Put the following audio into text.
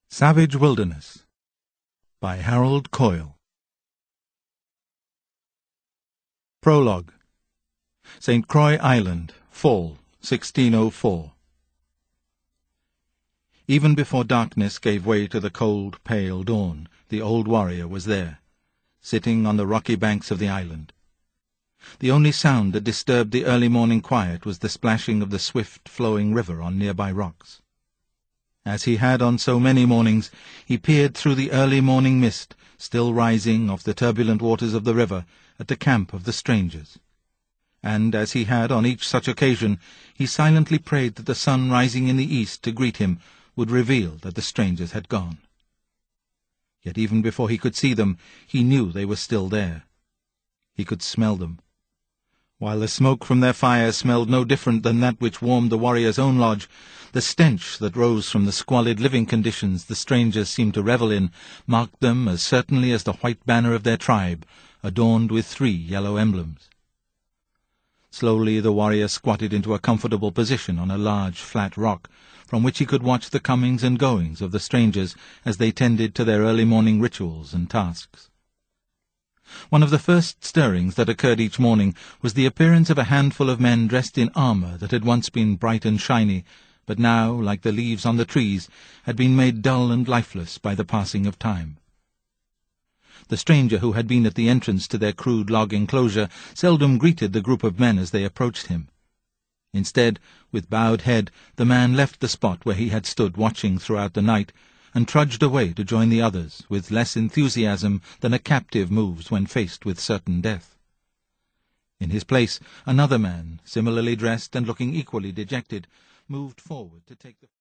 Savage Wilderness by Harold Coyle. Prologue. St. Croix Island, Fall, 1604. Even before darkness gave way to the cold, pale dawn, the old warrior was there, sitting on the rocky banks of the island. The only sound that disturbed the early morning quiet was the splashing of the swift-flowing river on nearby rocks. As he had on so many mornings, he peered through the early morning mist, still rising off the turbulent waters of the river, at the camp of the strangers. And, as he had on each such occasion, he silently prayed that the sun rising in the east to greet him would reveal that the strangers had gone. Yet even before he could see them, he knew they were still there. He could smell them. While the smoke from their fire smelled no different than that which warmed the warrior's own lodge, the stench that rose from the squalid living conditions the strangers seemed to revel in marked them as certainly as the white banner of their tribe, adorned with 3 yellow emblems. Slowly the warrior squatted into a comfortable position on a large flat rock, from which he could watch the comings and goings of the strangers as they tended to their early morning rituals and tasks. One of the first stirrings that occurred each morning was the appearance of a handful of men dressed in armor that had once been bright and shiny, but now, like the leaves on the trees, had been made dull and lifeless by the passing of time. The stranger who had been at the entrance to their crude log enclosure seldom greeted the group of men as they approached him. Instead, with bowed head, the man left the spot where he had stood watching throughout the night, and trudged away to join the others, with less enthusiasm than a captive moves when faced with certain death. In his place, another man, similarly dressed and looking equally dejected, moved forward to take the